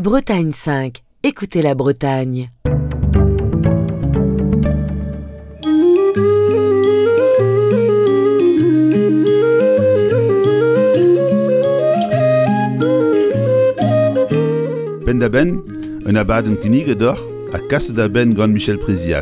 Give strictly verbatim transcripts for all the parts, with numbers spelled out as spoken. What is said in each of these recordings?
Bretagne cinq. Écoutez la Bretagne. Ben da ben, un abaden kinigedor a kasse da ben gant Michel Priziac.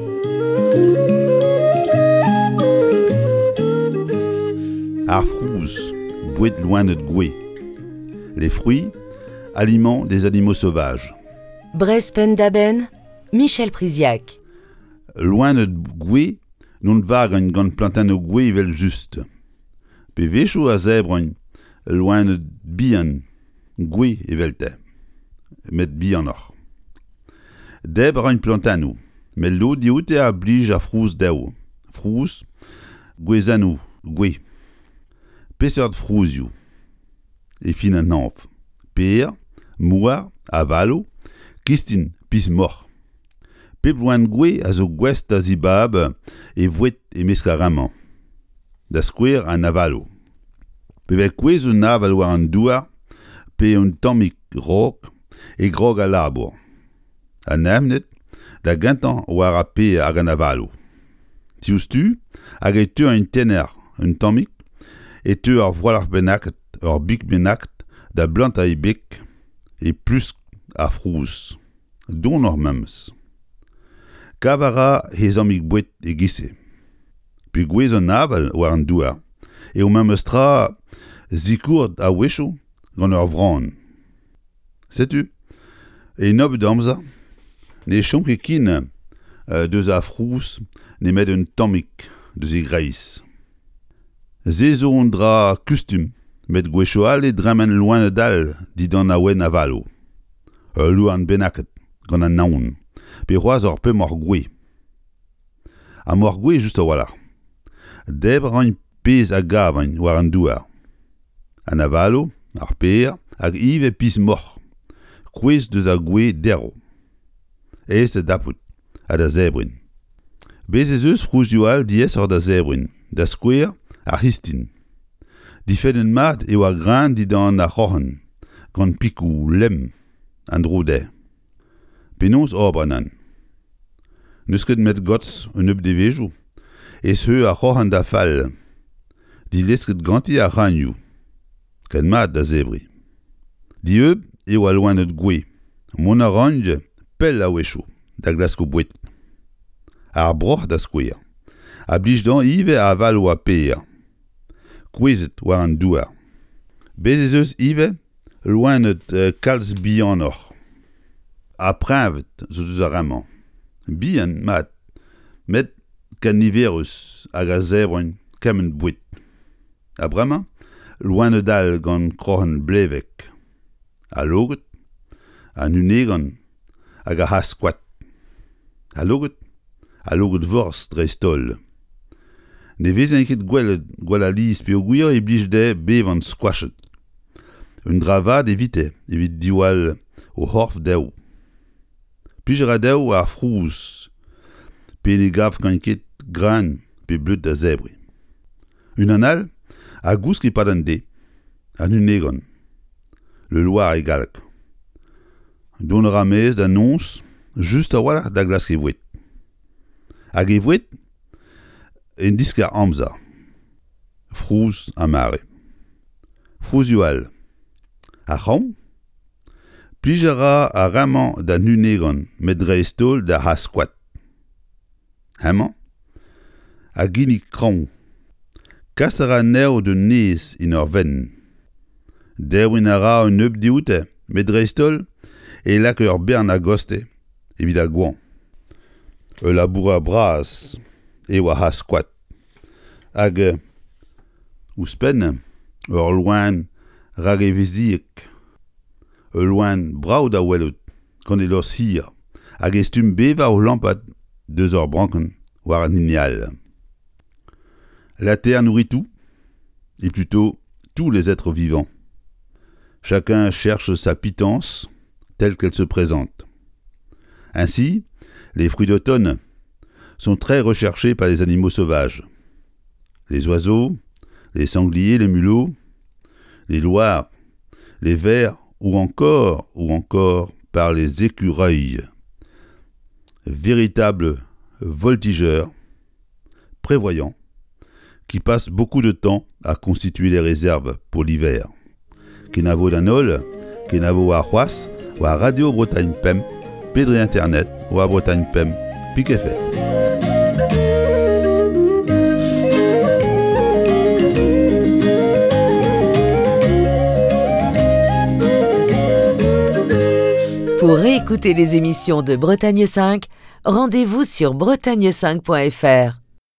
Ar frouze, bouet loin de goué. Les fruits, aliments des animaux sauvages. Brez Pendaben, Michel Priziac. Loin de goué, non vag un gant plantain o goué vel juste. Pe vecho a zebron, loin de bihan, goué evelte. Met bihan or. Deb a un plantain mais l'eau dioute a blige a frouze deo. Frouze, gouezanou, goué. Peseur de frouzio. Et fin an anf. Per, moar, avalo, kistin, pis mor. Pep loin goué a zo gwest a zibab e vouet e meskaraman. Da skouer an avalo. Pevel kouez un aval war an douar, pe un tammik rok e grog a labour. An amnet, da gantan war a pe hag an avalo. Tius tu, hag e teu un tener, un tammik, et teu ar voal ar benaket, ar bik benaket, da blant a e bek, e plus a frouze. Don ar memes. Kavara hez amik bouet e gise. Pe gwez an aval war an douar, e o memes tra zikourt a wecho gant ur vran. Setu, e nob damza, ne chonk e kin uh, deus a frouze ne met un tammik deus e greiz. Zezo on dra kustum, met gwecho al e dremen loin dal didan a wen avalo. Ur lou an benaket, gant an naon, pe c'hoaz or pe mor gwe. A mor gwe just a walar. Deb ran pez a gavañ war an douar. An avalo, ar per, hag ive pis mor. Kwez deus a gwe dero. Ez e dapout, a da zebrin. Bez ez eus frouzio al diez or da zebrin, da skouer ar histin. Difeden mat e oa gran didan a c'hoc'han, gant pikou lem, an drode. Penaos orbanan. Neus ket met gots un eub de vejo, ez heu a c'hoc'han da fall. Di lesket ganti a ranioù, ken mat da zebri. Di eub e oa loin eut gwe, mon a ranj pel a wecho, da glasko bouet. Ar broch da skouer, a blij dan ive a aval oa per. Kwezet war an douar. Bez ez eus ive, loin eut uh, kalz bihan or. A prinvet zo deus a raman. Bihan mat, met kan niverus hag a zebron kemen bouet. A bremañ, loin eut dal gant kroc'han blevek. A loget, a nunegan, hag a has squat. A loget, a loget vorst dre stol. Ne vezen ket gwelet gwell a liz pe o gwir e blij de bevan squashet. Un dravad evite, evit diwal o horf deo. Plij a deo ar frouze, pe ne gav kan ket gran pe bleut da zebri. Un anal, a gousk e pad an de, an un negon. Le loir e galk. Don a ramez da nons, just a walar da glask e vouet. Hag e vouet, en diskar amza. Frouz a mare. Frouzio al. A c'hant, plij a ra a raman da nunegan met dre stol da ha squat. Hemañ, a ginik kran. Kast a ra neo de nez in ur ven. Derwin a ra un eub dioute met dre stol e lak ur bern a goste evit a gwan. E labour a bras e oa ha squat. Hag uh, ouspenn, ur loin rag e veziek. E loin brav da welot, gant e los hir, hag e stum beva o lampad deus ur branken war an ignal. La terre nourrit tout, et plutôt tous les êtres vivants. Chacun cherche sa pitance telle qu'elle se présente. Ainsi, les fruits d'automne sont très recherchés par les animaux sauvages. Les oiseaux, les sangliers, les mulots, les loirs, les vers ou encore, ou encore par les écureuils, véritables voltigeurs, prévoyants, qui passent beaucoup de temps à constituer les réserves pour l'hiver. Qui n'avo d'anol, qui n'avo à Roas, ou à Radio Bretagne P E M, Pédré Internet, ou à Bretagne P E M, Pic F R. Pour réécouter les émissions de Bretagne cinq, rendez-vous sur bretagne cinq point f r.